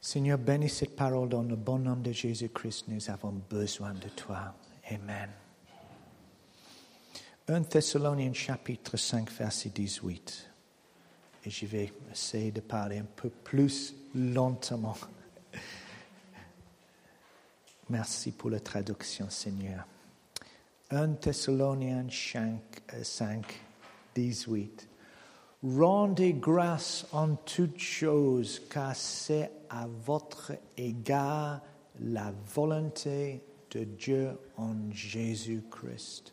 Seigneur, bénis cette parole dans le bon nom de Jésus-Christ. Nous avons besoin de toi. Amen. 1 Thessaloniciens chapitre 5, verset 18. Et je vais essayer de parler un peu plus lentement. Merci pour la traduction, Seigneur. 1 Thessaloniciens 5, 18. Rendez grâce en toutes choses, car c'est à votre égard la volonté de Dieu en Jésus-Christ.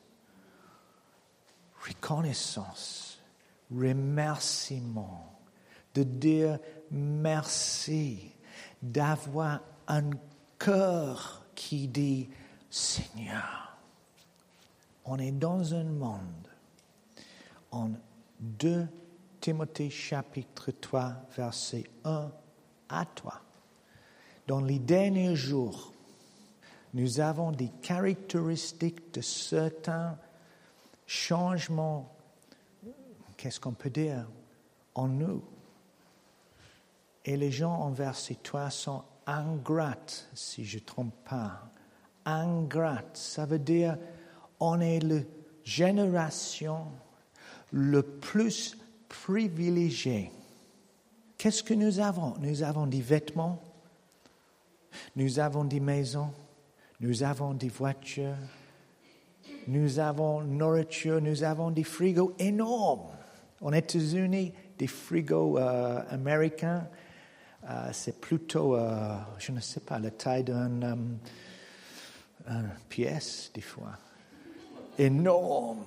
Reconnaissance, remerciement, de dire merci, d'avoir un cœur qui dit Seigneur. On est dans un monde, en 2 Timothée chapitre 3, verset 1 à 3. Dans les derniers jours, nous avons des caractéristiques de certains changements, qu'est-ce qu'on peut dire, en nous. Et les gens en verset 3 sont ingrates, si je ne trompe pas. Ingrates, ça veut dire on est la génération le plus privilégiée. Qu'est-ce que nous avons? Nous avons des vêtements, nous avons des maisons, nous avons des voitures, nous avons nourriture, nous avons des frigos énormes. Aux États-Unis, des frigos américains, c'est plutôt, je ne sais pas, la taille d'une pièce, des fois. Énorme.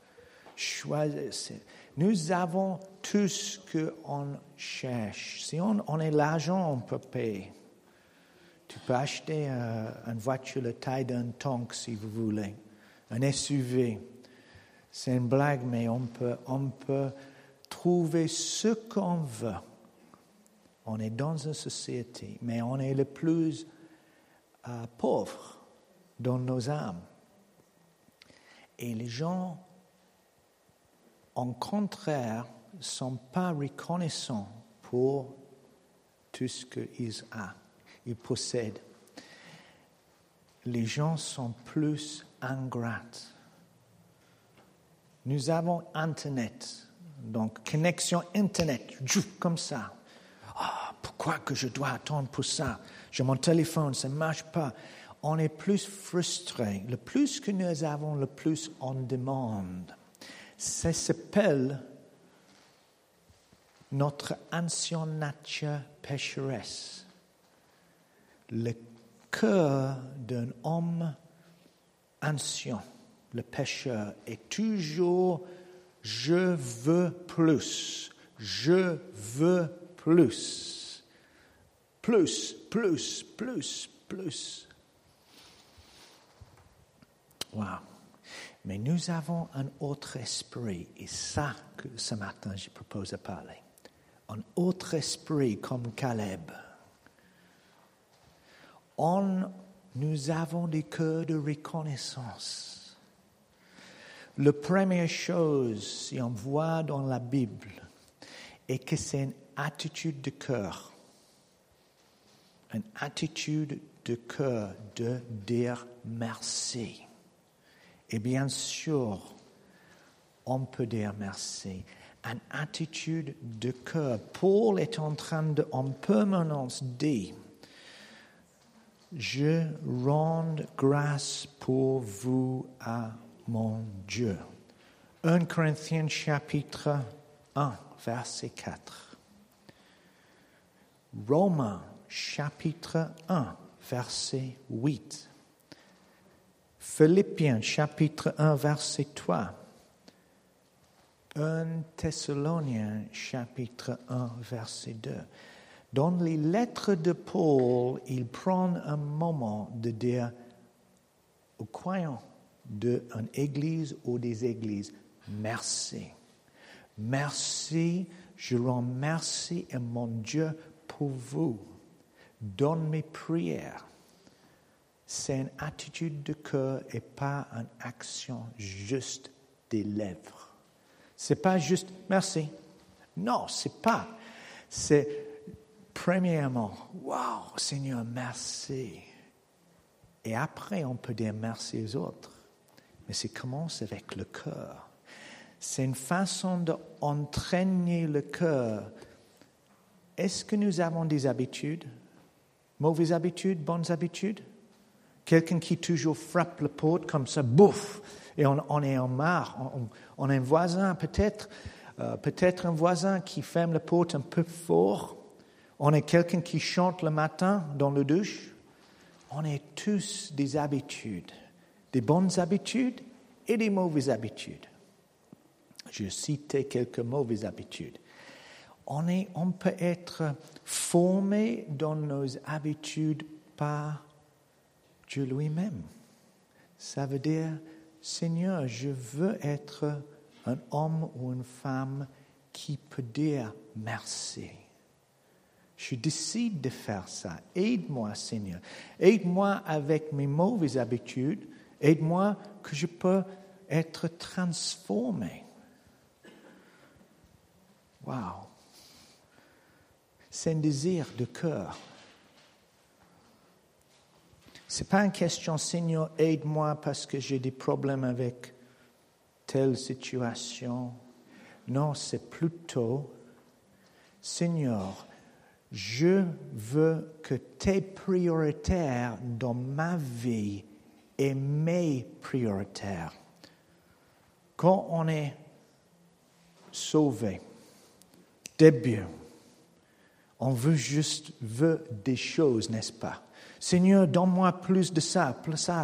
Nous avons tout ce qu'on cherche. Si on a l'argent, on peut payer. Tu peux acheter une voiture la taille d'un tank si vous voulez. Un SUV. C'est une blague, mais on peut trouver ce qu'on veut. On est dans une société, mais on est le plus pauvre dans nos âmes. Et les gens, en contraire, ne sont pas reconnaissants pour tout ce qu'ils possèdent. Les gens sont plus ingrats. Nous avons Internet, donc connexion Internet, comme ça. Pourquoi que je dois attendre pour ça? J'ai mon téléphone, ça ne marche pas. On est plus frustré. Le plus que nous avons, le plus on demande. Ça s'appelle notre ancienne nature pécheresse. Le cœur d'un homme ancien, le pécheur, est toujours « je veux plus, je veux plus, plus, plus, plus, plus ». Wow. Mais nous avons un autre esprit, et ça que ce matin je propose de parler. Un autre esprit comme Caleb. Nous avons des cœurs de reconnaissance. La première chose, si on voit dans la Bible, est que c'est une attitude de cœur. Une attitude de cœur de dire merci. Et bien sûr, on peut dire merci. Une attitude de cœur. Paul est en train en permanence dire, je rends grâce pour vous à mon Dieu. 1 Corinthiens chapitre 1, verset 4. Romains chapitre 1, verset 8. Philippiens chapitre 1, verset 3. 1 Thessaloniciens chapitre 1, verset 2. Dans les lettres de Paul, il prend un moment de dire aux croyants d'une église ou des églises, merci. Merci, je rends merci à mon Dieu pour vous. Dans mes prières. C'est une attitude de cœur et pas une action juste des lèvres. C'est pas juste merci. Non, c'est pas. C'est Premièrement, wow, Seigneur, merci. Et après, on peut dire merci aux autres. Mais ça commence avec le cœur. C'est une façon d'entraîner le cœur. Est-ce que nous avons des habitudes? Mauvaises habitudes, bonnes habitudes? Quelqu'un qui toujours frappe la porte comme ça, bouf, et on est en marre. On a un voisin peut-être un voisin qui ferme la porte un peu fort. On a quelqu'un qui chante le matin dans la douche. On a tous des habitudes, des bonnes habitudes et des mauvaises habitudes. Je citais quelques mauvaises habitudes. On peut être formé dans nos habitudes par Dieu lui-même. Ça veut dire, Seigneur, je veux être un homme ou une femme qui peut dire merci. Je décide de faire ça. Aide-moi, Seigneur. Aide-moi avec mes mauvaises habitudes. Aide-moi que je peux être transformé. Wow. C'est un désir de cœur. Ce n'est pas une question, Seigneur, aide-moi parce que j'ai des problèmes avec telle situation. Non, c'est plutôt, Seigneur, je veux que tes prioritaires dans ma vie et mes prioritaires. Quand on est sauvé, début, on veut des choses, n'est-ce pas? Seigneur, donne-moi plus de ça.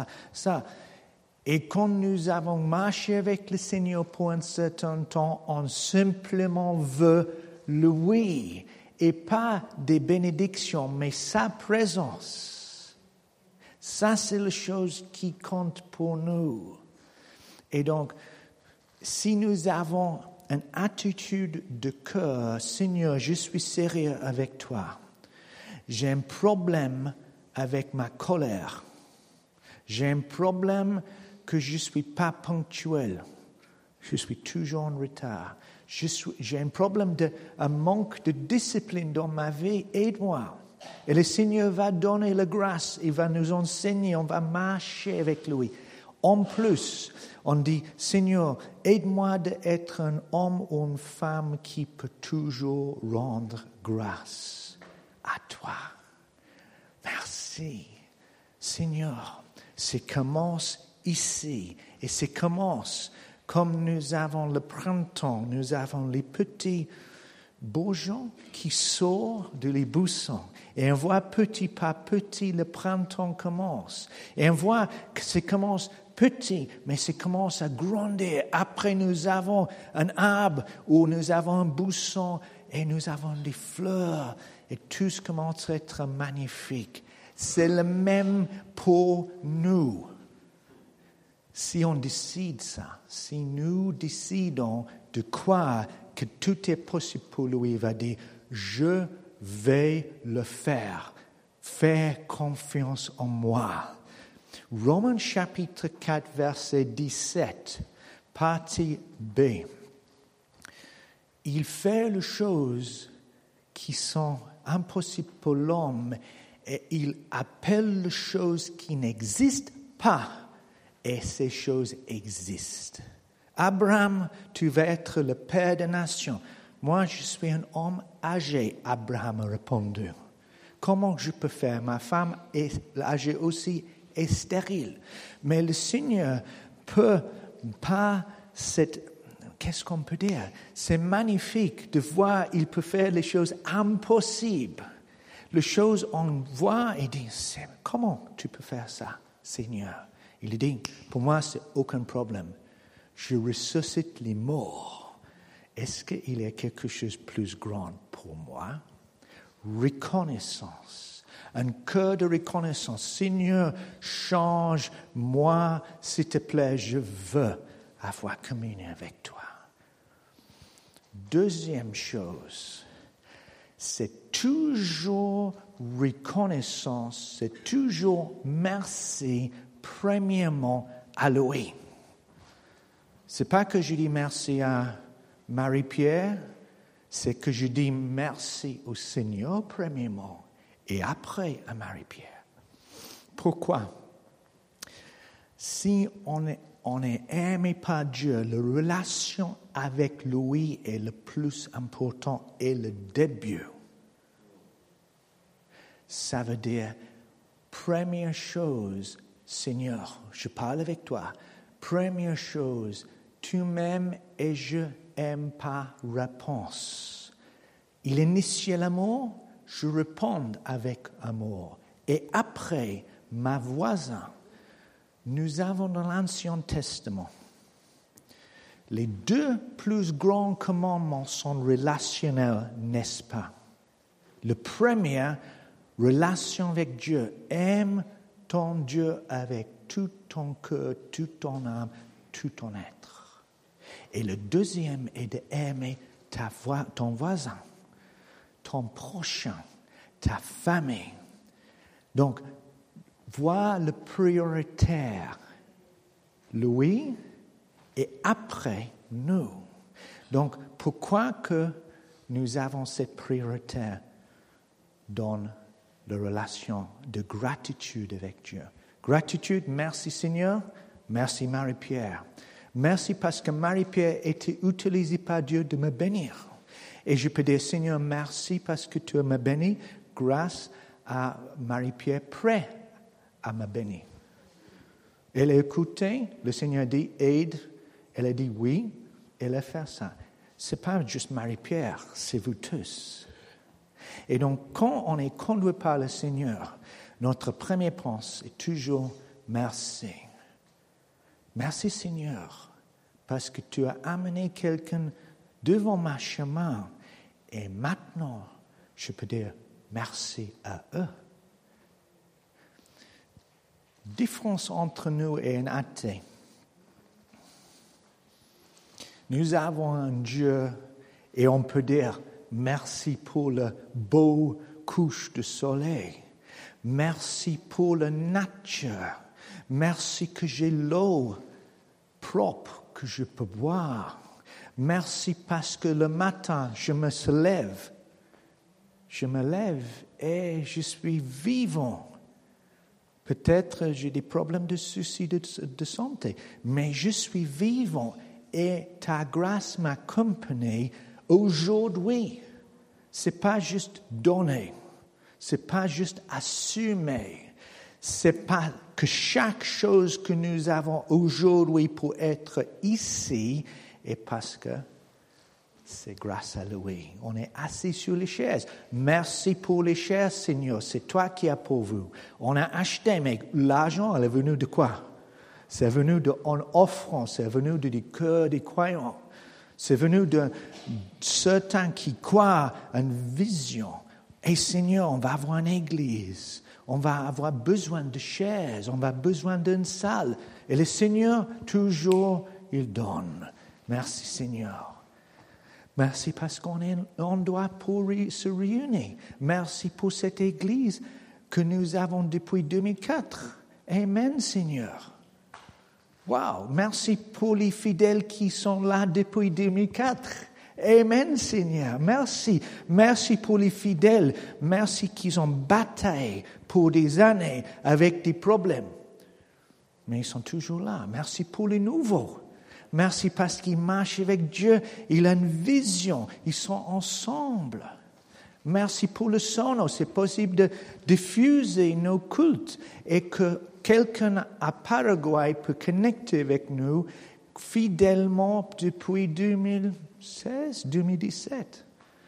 Et quand nous avons marché avec le Seigneur pour un certain temps, on simplement veut le oui. Et pas des bénédictions, mais sa présence. Ça, c'est la chose qui compte pour nous. Et donc, si nous avons une attitude de cœur, Seigneur, je suis sérieux avec toi. J'ai un problème avec ma colère. J'ai un problème que je ne suis pas ponctuel. Je suis toujours en retard. J'ai un problème un manque de discipline dans ma vie. Aide-moi. Et le Seigneur va donner la grâce. Il va nous enseigner. On va marcher avec lui. En plus, on dit, Seigneur, aide-moi d'être un homme ou une femme qui peut toujours rendre grâce à toi. Merci. Seigneur, ça commence ici. Et ça commence comme nous avons le printemps, nous avons les petits bourgeons qui sortent de les buissons. Et on voit petit par petit, le printemps commence. Et on voit que ça commence petit, mais ça commence à grandir. Après, nous avons un arbre où nous avons un buisson et nous avons des fleurs. Et tout commence à être magnifique. C'est le même pour nous. Si on décide ça, si nous décidons de croire que tout est possible pour lui, il va dire, je vais le faire. Fais confiance en moi. Romains chapitre 4, verset 17, partie B. Il fait les choses qui sont impossibles pour l'homme et il appelle les choses qui n'existent pas. Et ces choses existent. Abraham, tu vas être le père des nations. Moi, je suis un homme âgé, Abraham a répondu. Comment je peux faire? Ma femme est âgée aussi et stérile. Mais le Seigneur peut pas qu'est-ce qu'on peut dire? C'est magnifique de voir, il peut faire les choses impossibles. Les choses on voit et dit, comment tu peux faire ça, Seigneur? Il dit, pour moi, c'est aucun problème. Je ressuscite les morts. Est-ce qu'il y a quelque chose de plus grand pour moi? Reconnaissance. Un cœur de reconnaissance. Seigneur, change-moi, s'il te plaît, je veux avoir communion avec toi. Deuxième chose, c'est toujours reconnaissance, c'est toujours merci, premièrement à lui. C'est pas que je dis merci à Marie-Pierre, c'est que je dis merci au Seigneur premièrement et après à Marie-Pierre. Pourquoi? Si on est aimé par Dieu, la relation avec lui est le plus important et le début. Ça veut dire, première chose, Seigneur, je parle avec toi. Première chose, tu m'aimes et je aime par réponse. Il initie l'amour, je réponds avec amour. Et après, ma voisin, nous avons dans l'Ancien Testament, les deux plus grands commandements sont relationnels, n'est-ce pas? Le premier, relation avec Dieu. Aime ton Dieu avec tout ton cœur, toute ton âme, tout ton être. Et le deuxième est d'aimer ton voisin, ton prochain, ta famille. Donc, vois le prioritaire, lui, et après, nous. Donc, pourquoi que nous avons cette priorité dans la relation de gratitude avec Dieu? Gratitude, merci Seigneur, merci Marie-Pierre. Merci parce que Marie-Pierre était utilisée par Dieu de me bénir. Et je peux dire, Seigneur, merci parce que tu m'as béni grâce à Marie-Pierre prêt à me bénir. Elle a écouté, le Seigneur dit, aide. Elle a dit oui, elle a fait ça. Ce n'est pas juste Marie-Pierre, c'est vous tous. Et donc, quand on est conduit par le Seigneur, notre première pensée est toujours merci. Merci Seigneur, parce que tu as amené quelqu'un devant ma chemin. Et maintenant, je peux dire merci à eux. Différence entre nous et un athée. Nous avons un Dieu et on peut dire merci pour le beau couche de soleil. Merci pour la nature. Merci que j'ai l'eau propre que je peux boire. Merci parce que le matin, je me lève. Je me lève et je suis vivant. Peut-être j'ai des problèmes de soucis de santé, mais je suis vivant et ta grâce m'accompagne aujourd'hui. C'est pas juste donner, c'est pas juste assumer, c'est pas que chaque chose que nous avons aujourd'hui pour être ici est parce que c'est grâce à lui. On est assis sur les chaises. Merci pour les chaises, Seigneur. C'est toi qui as pourvu. On a acheté, mais l'argent, elle est venue de quoi? C'est venu en offrant, c'est venu du cœur des croyants. C'est venu de certains qui croient à une vision. Et Seigneur, on va avoir une église. On va avoir besoin de chaises. On va avoir besoin d'une salle. Et le Seigneur, toujours, il donne. Merci Seigneur. Merci parce qu'on est un endroit pour se réunir. Merci pour cette église que nous avons depuis 2004. Amen, Seigneur. Wow, merci pour les fidèles qui sont là depuis 2004. Amen, Seigneur. Merci. Merci pour les fidèles. Merci qu'ils ont bataillé pour des années avec des problèmes. Mais ils sont toujours là. Merci pour les nouveaux. Merci parce qu'ils marchent avec Dieu. Il a une vision. Ils sont ensemble. Merci pour le sono. C'est possible de diffuser nos cultes et que quelqu'un à Paraguay peut connecter avec nous fidèlement depuis 2016, 2017.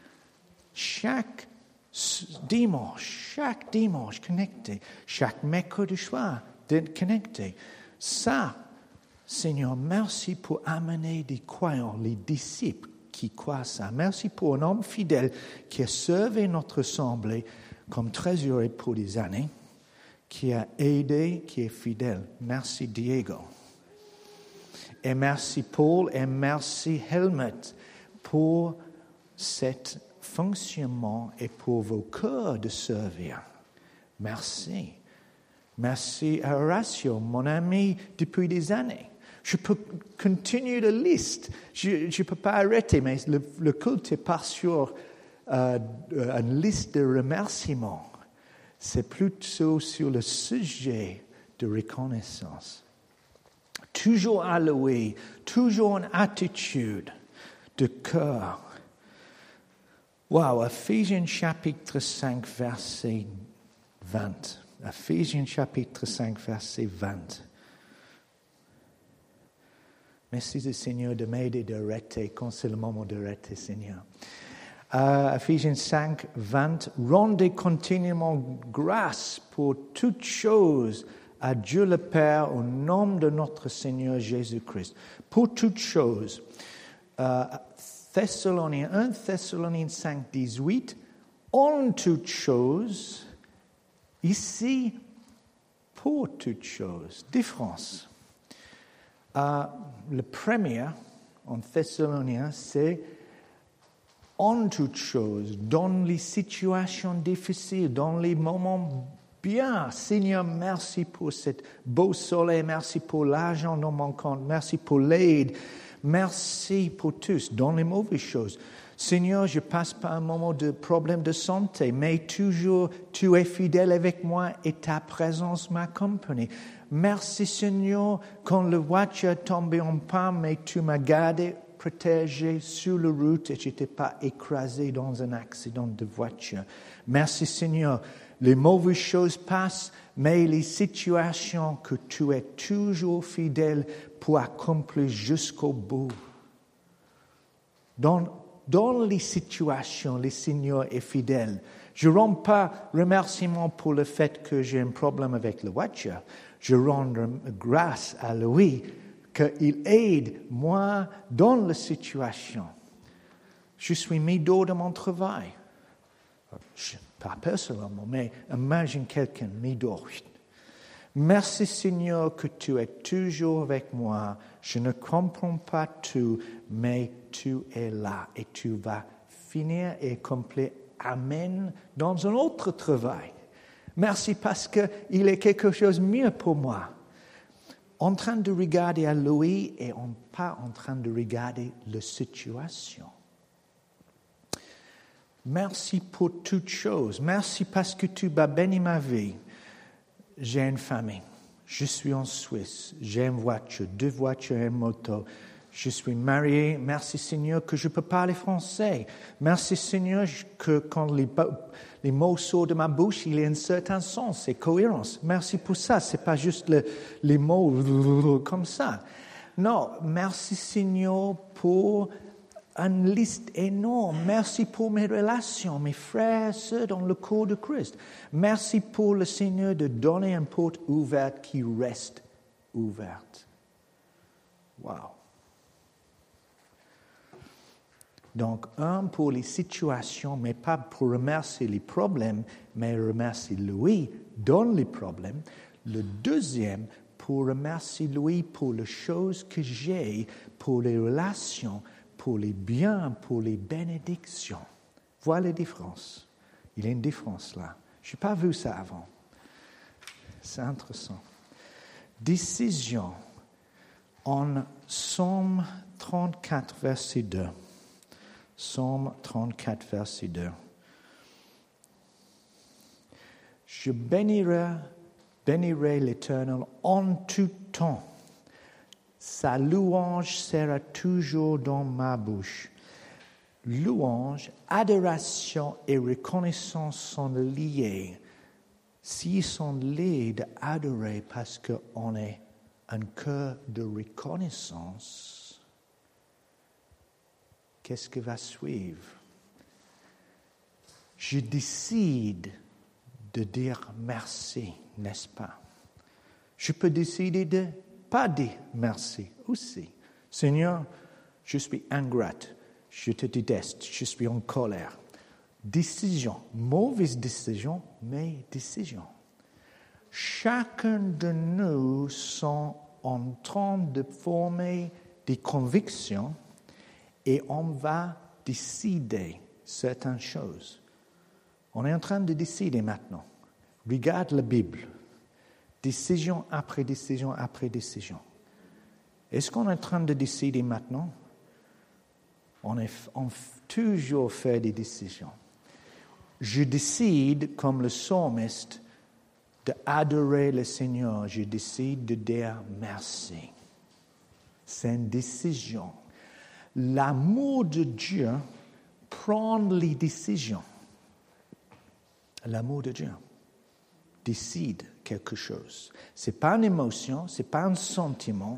Chaque dimanche connecté. Chaque mercredi soir connecté. Ça, Seigneur, merci pour amener des croyants, les disciples qui croient ça. Merci pour un homme fidèle qui a servi notre assemblée comme trésorier pour des années, qui a aidé, qui est fidèle. Merci Diego. Et merci Paul et merci Helmut pour cet fonctionnement et pour vos cœurs de servir. Merci. Merci à Horatio, mon ami depuis des années. Je peux continuer la liste. Je ne peux pas arrêter, mais le culte n'est pas sur une liste de remerciements. C'est plutôt sur le sujet de reconnaissance. Toujours à louer, toujours une attitude de cœur. Wow, Ephésiens chapitre 5, verset 20. Ephésiens chapitre 5, verset 20. Merci le Seigneur de m'aider d'arrêter quand c'est le moment d'arrêter, Seigneur. Ephésiens 5, 20. Rendez continuellement grâce pour toutes choses à Dieu le Père au nom de notre Seigneur Jésus-Christ. Pour toutes choses. 1 Thessaloniciens 5, 18. En toutes choses. Ici, pour toutes choses. Différence. Le premier, en Thessaloniciens, c'est en toutes choses, dans les situations difficiles, dans les moments bien. Seigneur, merci pour ce beau soleil, merci pour l'argent dans mon compte, merci pour l'aide, merci pour tous, dans les mauvaises choses. Seigneur, je passe par un moment de problème de santé, mais toujours tu es fidèle avec moi et ta présence m'accompagne. Merci Seigneur, quand la voiture est tombée en panne, mais tu m'as gardé, protégé sur la route et je n'étais pas écrasé dans un accident de voiture. Merci Seigneur, les mauvaises choses passent, mais les situations que tu es toujours fidèle pour accomplir jusqu'au bout. Dans les situations, le Seigneur est fidèle. Je ne rends pas remerciement pour le fait que j'ai un problème avec la voiture. Je rends grâce à lui qu'il aide moi dans la situation. Je suis mis dehors de mon travail. Pas personnellement, mais imagine quelqu'un mis dehors. Merci Seigneur que tu es toujours avec moi. Je ne comprends pas tout, mais tu es là et tu vas finir et accomplir. Amen. Dans un autre travail. Merci parce qu'il est quelque chose de mieux pour moi. En train de regarder à lui et pas en train de regarder la situation. Merci pour toutes choses. Merci parce que tu as béni ma vie. J'ai une famille. Je suis en Suisse. J'ai une voiture, 2 voitures et une moto. Je suis marié. Merci Seigneur que je peux parler français. Merci Seigneur que quand les mots sortent de ma bouche, il y a un certain sens et cohérence. Merci pour ça. Ce n'est pas juste les mots comme ça. Non, merci Seigneur pour une liste énorme. Merci pour mes relations, mes frères et sœurs dans le corps de Christ. Merci pour le Seigneur de donner une porte ouverte qui reste ouverte. Wow. Donc, pour les situations, mais pas pour remercier les problèmes, mais remercier lui dans les problèmes. Le deuxième, pour remercier lui pour les choses que j'ai, pour les relations, pour les biens, pour les bénédictions. Voilà la différence. Il y a une différence là. Je n'ai pas vu ça avant. C'est intéressant. Décision en Psaume 34, verset 2. Psaume 34, verset 2. Je bénirai l'Éternel en tout temps. Sa louange sera toujours dans ma bouche. Louange, adoration et reconnaissance sont liés. S'ils sont liés d'adorer parce qu'on est un cœur de reconnaissance, qu'est-ce qui va suivre? Je décide de dire merci, n'est-ce pas? Je peux décider de pas dire merci aussi. Seigneur, je suis ingrate, je te déteste, je suis en colère. Décision, mauvaise décision, mais décision. Chacun de nous sont en train de former des convictions et on va décider certaines choses. On est en train de décider maintenant. Regarde la Bible. Décision après décision après décision. Est-ce qu'on est en train de décider maintenant? On toujours fait des décisions. Je décide, comme le psalmiste, d'adorer le Seigneur. Je décide de dire merci. C'est une décision. L'amour de Dieu prend les décisions. L'amour de Dieu décide quelque chose. Ce n'est pas une émotion, ce n'est pas un sentiment,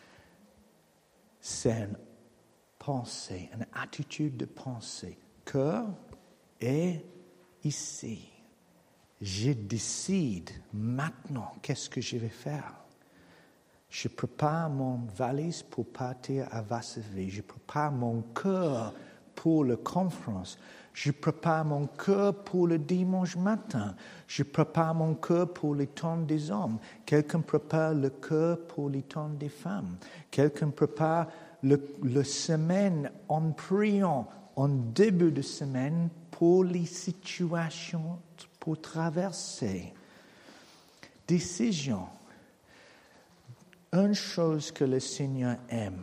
c'est une pensée, une attitude de pensée. Cœur est ici. Je décide maintenant qu'est-ce que je vais faire. Je prépare mon valise pour partir à Varsovie. Je prépare mon cœur pour la conférence. Je prépare mon cœur pour le dimanche matin. Je prépare mon cœur pour les temps des hommes. Quelqu'un prépare le cœur pour les temps des femmes. Quelqu'un prépare le semaine en priant en début de semaine pour les situations pour traverser. Décision. Une chose que le Seigneur aime,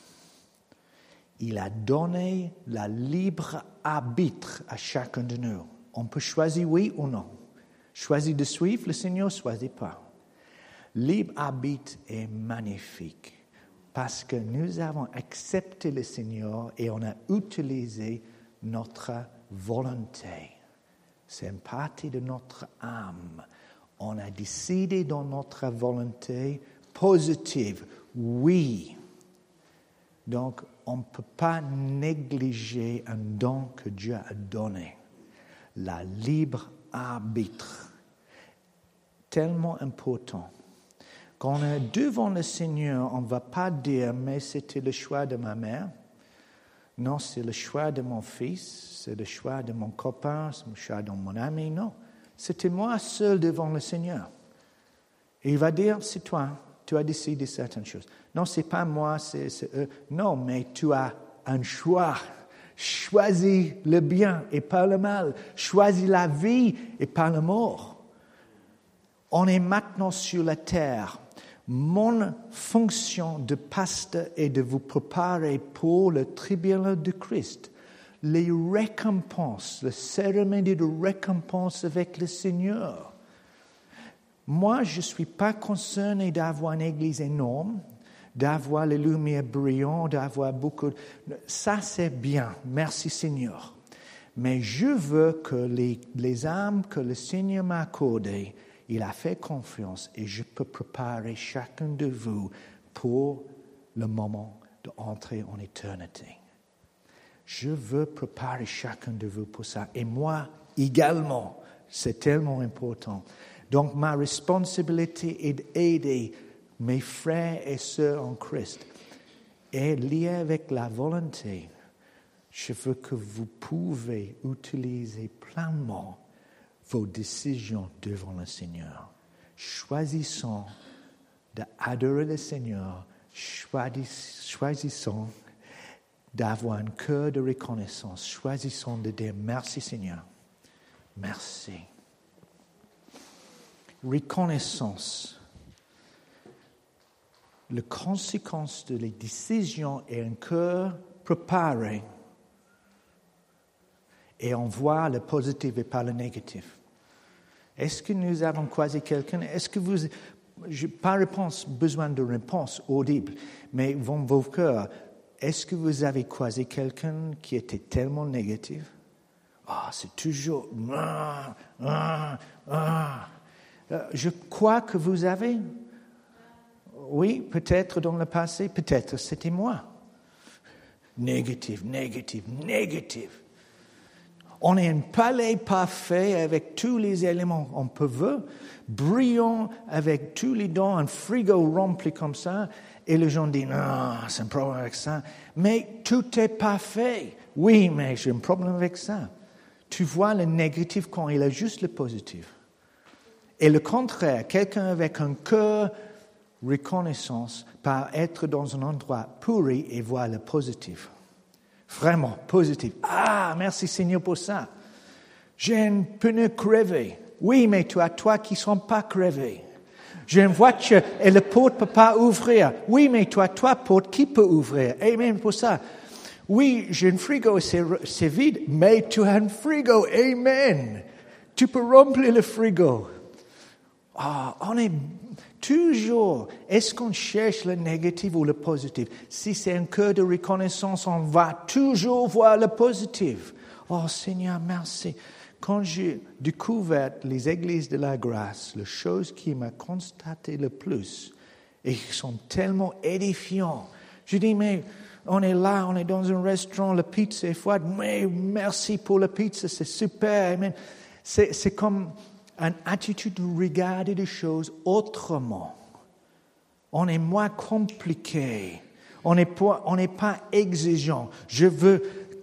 il a donné la libre arbitre à chacun de nous. On peut choisir oui ou non. Choisir de suivre le Seigneur, choisit pas. Libre arbitre est magnifique parce que nous avons accepté le Seigneur et on a utilisé notre volonté. C'est une partie de notre âme. On a décidé dans notre volonté positive, oui. Donc, on ne peut pas négliger un don que Dieu a donné. La libre arbitre. Tellement important. Quand on est devant le Seigneur, on ne va pas dire, mais c'était le choix de ma mère. Non, c'est le choix de mon fils, c'est le choix de mon copain, c'est le choix de mon ami. Non, c'était moi seul devant le Seigneur. Et il va dire, c'est toi, tu as décidé certaines choses. Non, c'est pas moi, c'est eux. Non, mais tu as un choix. Choisis le bien et pas le mal. Choisis la vie et pas la mort. On est maintenant sur la terre. Mon fonction de pasteur est de vous préparer pour le tribunal de Christ. Les récompenses, la cérémonie de récompense avec le Seigneur. Moi, je ne suis pas concerné d'avoir une église énorme, d'avoir les lumières brillantes, d'avoir beaucoup. Ça, c'est bien. Merci Seigneur. Mais je veux que les âmes que le Seigneur m'a accordées, il a fait confiance et je peux préparer chacun de vous pour le moment d'entrer en éternité. Je veux préparer chacun de vous pour ça. Et moi également, c'est tellement important. Donc ma responsabilité est d'aider mes frères et sœurs en Christ. Et lié avec la volonté, je veux que vous pouvez utiliser pleinement vos décisions devant le Seigneur. Choisissons d'adorer le Seigneur. Choisissons d'avoir un cœur de reconnaissance. Choisissons de dire merci Seigneur. Merci. Reconnaissance. La conséquence de les décisions est un cœur préparé. Et on voit le positif et pas le négatif. Est-ce que nous avons croisé quelqu'un? Est-ce que vous... pas besoin de réponse audible, mais dans vos cœurs, est-ce que vous avez croisé quelqu'un qui était tellement négatif? C'est toujours... Je crois que vous avez... Oui, peut-être dans le passé, peut-être c'était moi. Négatif. On est un palais parfait avec tous les éléments qu'on peut, brillant avec tous les dons, un frigo rempli comme ça. Et les gens disent, non, c'est un problème avec ça. Mais tout est parfait. Oui, mais j'ai un problème avec ça. Tu vois le négatif quand il a juste le positif. Et le contraire, quelqu'un avec un cœur reconnaissance par être dans un endroit pourri et voir le positif. Vraiment positif. Merci Seigneur pour ça. J'ai un pneu crevé. Oui, mais tu as toi qui ne sont pas crevés. J'ai une voiture et la porte ne peut pas ouvrir. Oui, mais toi, porte, qui peut ouvrir? Amen pour ça. Oui, j'ai un frigo, c'est vide, mais tu as un frigo. Amen. Tu peux remplir le frigo. On est toujours, est-ce qu'on cherche le négatif ou le positif? Si c'est un cœur de reconnaissance, on va toujours voir le positif. Oh Seigneur, merci. Quand j'ai découvert les églises de la grâce, la chose qui m'a constaté le plus, et qui sont tellement édifiants, je dis, mais on est là, on est dans un restaurant, la pizza est froide, mais merci pour la pizza, c'est super. Amen. C'est comme une attitude de regarder les choses autrement. On est moins compliqué. On n'est pas exigeant. Je veux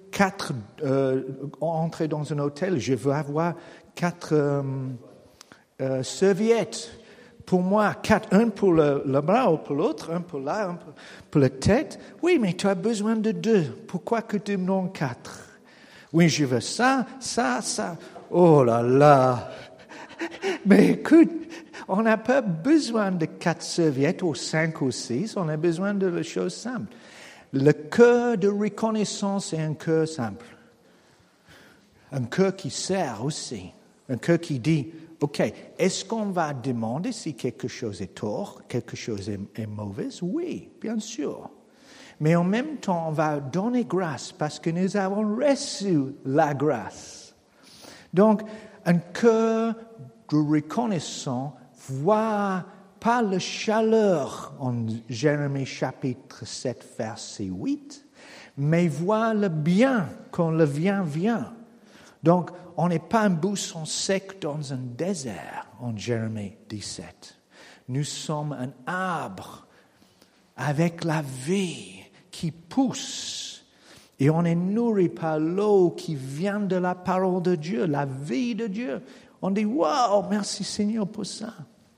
entrer dans un hôtel, je veux avoir 4 serviettes. Pour moi, 4, un pour le bras ou pour l'autre, un pour là, un pour la tête. Oui, mais tu as besoin de 2. Pourquoi que tu me donnes 4? Oui, je veux ça. Oh là là! Mais écoute, on n'a pas besoin de 4 serviettes ou 5 ou 6, on a besoin de la chose simple. Le cœur de reconnaissance est un cœur simple. Un cœur qui sert aussi. Un cœur qui dit, OK, est-ce qu'on va demander si quelque chose est tort, quelque chose est mauvais? Oui, bien sûr. Mais en même temps, on va donner grâce parce que nous avons reçu la grâce. Donc, un cœur de reconnaissant voit pas la chaleur en Jérémie chapitre 7, verset 8, mais voit le bien quand le bien vient. Donc, on n'est pas un buisson sec dans un désert en Jérémie 17. Nous sommes un arbre avec la vie qui pousse et on est nourri par l'eau qui vient de la parole de Dieu, la vie de Dieu. On dit, wow, merci Seigneur pour ça.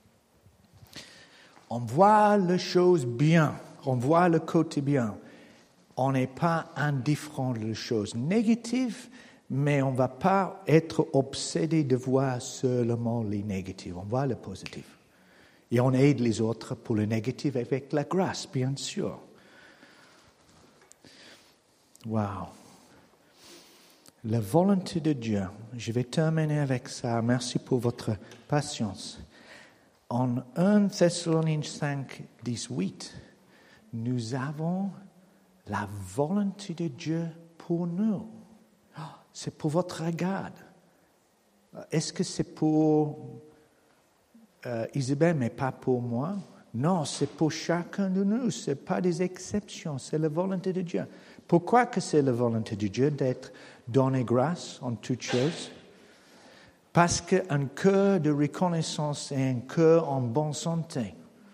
On voit les choses bien, on voit le côté bien. On n'est pas indifférent des choses négatives, mais on ne va pas être obsédé de voir seulement les négatifs. On voit le positif. Et on aide les autres pour le négatif avec la grâce, bien sûr. Wow. La volonté de Dieu. Je vais terminer avec ça. Merci pour votre patience. En 1 Thessaloniciens 5, 18, nous avons la volonté de Dieu pour nous. C'est pour votre regard. Est-ce que c'est pour Isabelle, mais pas pour moi? Non, c'est pour chacun de nous. Ce n'est pas des exceptions, c'est la volonté de Dieu. Pourquoi que c'est la volonté de Dieu d'être donné grâce en toutes choses? Parce qu'un cœur de reconnaissance est un cœur en bonne santé.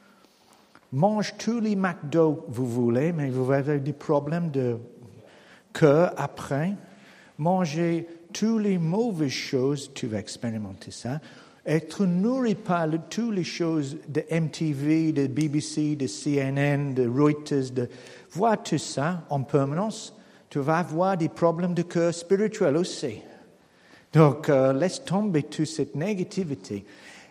Mange tous les McDo que vous voulez, mais vous avez des problèmes de cœur après. Mangez toutes les mauvaises choses, tu vas expérimenter ça. Être nourri par toutes les choses de MTV, de BBC, de CNN, de Reuters, de voir tout ça en permanence, tu vas avoir des problèmes de cœur spirituel aussi. Donc, laisse tomber toute cette négativité.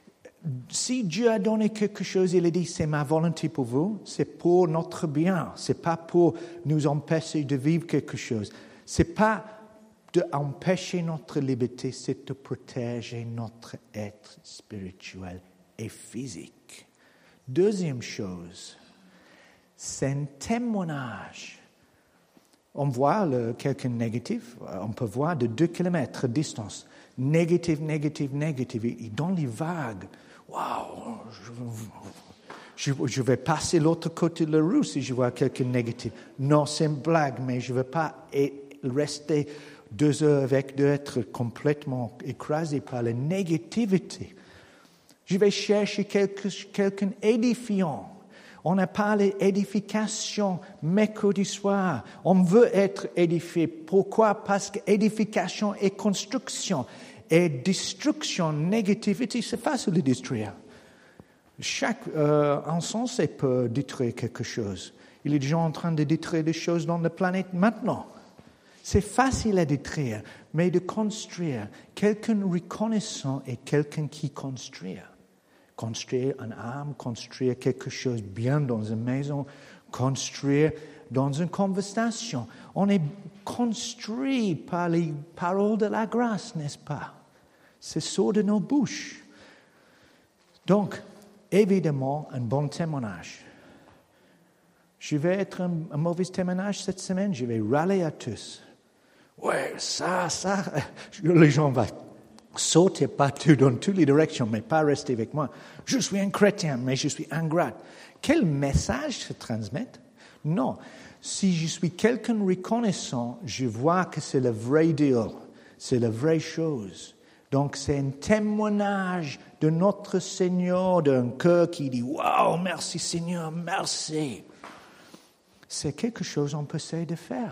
Si Dieu a donné quelque chose, il a dit, c'est ma volonté pour vous, c'est pour notre bien, c'est pas pour nous empêcher de vivre quelque chose. C'est pas d'empêcher notre liberté, c'est de protéger notre être spirituel et physique. Deuxième chose, c'est un témoignage. On voit quelqu'un négatif, on peut voir de 2 kilomètres de distance. Négatif. Et dans les vagues, waouh, je vais passer l'autre côté de la rue si je vois quelqu'un négatif. Non, c'est une blague, mais je ne veux pas rester 2 heures avec d'être complètement écrasé par la négativité. Je vais chercher quelqu'un édifiant. On a parlé d'édification mercredi soir. On veut être édifié. Pourquoi? Parce que édification et construction et destruction, négativité, c'est facile de détruire. Chaque insensé peut détruire quelque chose. Il est déjà en train de détruire des choses dans la planète maintenant. C'est facile à détruire, mais de construire. Quelqu'un reconnaissant et quelqu'un qui construit. Construire une âme, construire quelque chose bien dans une maison, construire dans une conversation. On est construit par les paroles de la grâce, n'est-ce pas? C'est sort de nos bouches. Donc, évidemment, un bon témoignage. Je vais être un mauvais témoignage cette semaine, je vais râler à tous. Ouais, ça, les gens vont sauter partout dans toutes les directions, mais pas rester avec moi. Je suis un chrétien, mais je suis ingrat. Quel message se transmet? Non. Si je suis quelqu'un reconnaissant, je vois que c'est le vrai deal, c'est la vraie chose. Donc, c'est un témoignage de notre Seigneur, d'un cœur qui dit « Wow, merci Seigneur, merci ». C'est quelque chose qu'on peut essayer de faire.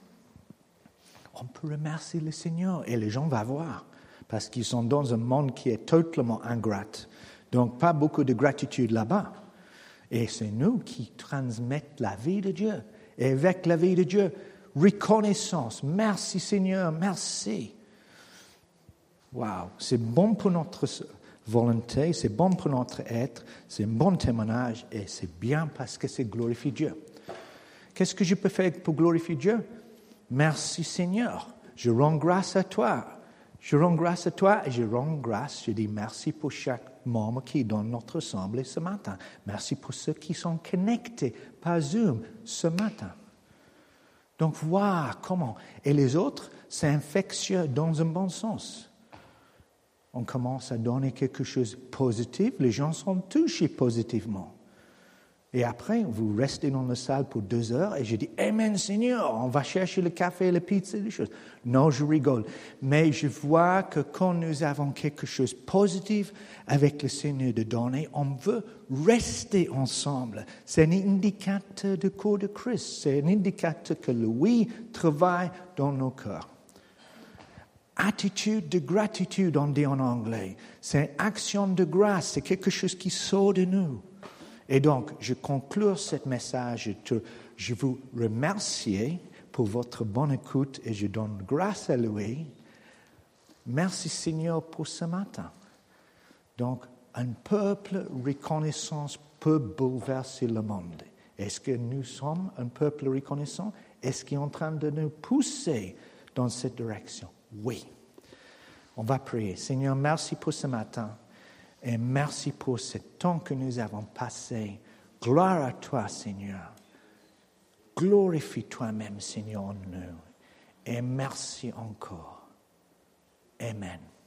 On peut remercier le Seigneur et les gens vont voir parce qu'ils sont dans un monde qui est totalement ingrat. Donc, pas beaucoup de gratitude là-bas. Et c'est nous qui transmettons la vie de Dieu. Et avec la vie de Dieu, reconnaissance. Merci Seigneur, merci. Wow, c'est bon pour notre volonté, c'est bon pour notre être, c'est un bon témoignage et c'est bien parce que c'est glorifier Dieu. Qu'est-ce que je peux faire pour glorifier Dieu? Merci Seigneur, je rends grâce à toi. Je rends grâce à toi et je rends grâce, je dis merci pour chaque membre qui est dans notre assemblée ce matin. Merci pour ceux qui sont connectés par Zoom ce matin. Donc, voir comment. Et les autres, c'est infectieux dans un bon sens. On commence à donner quelque chose de positif, les gens sont touchés positivement. Et après, vous restez dans la salle pour 2 heures et je dis « Amen Seigneur, on va chercher le café, la pizza, les choses. » Non, je rigole. Mais je vois que quand nous avons quelque chose de positif avec le Seigneur de donner, on veut rester ensemble. C'est un indicateur du corps de Christ. C'est un indicateur que le oui travaille dans nos cœurs. Attitude de gratitude, on dit en anglais. C'est une action de grâce. C'est quelque chose qui sort de nous. Et donc, je conclue ce message. Je vous remercie pour votre bonne écoute et je donne grâce à lui. Merci Seigneur pour ce matin. Donc, un peuple reconnaissant peut bouleverser le monde. Est-ce que nous sommes un peuple reconnaissant? Est-ce qu'il est en train de nous pousser dans cette direction? Oui. On va prier. Seigneur, merci pour ce matin. Et merci pour ce temps que nous avons passé. Gloire à toi, Seigneur. Glorifie toi-même, Seigneur, en nous. Et merci encore. Amen.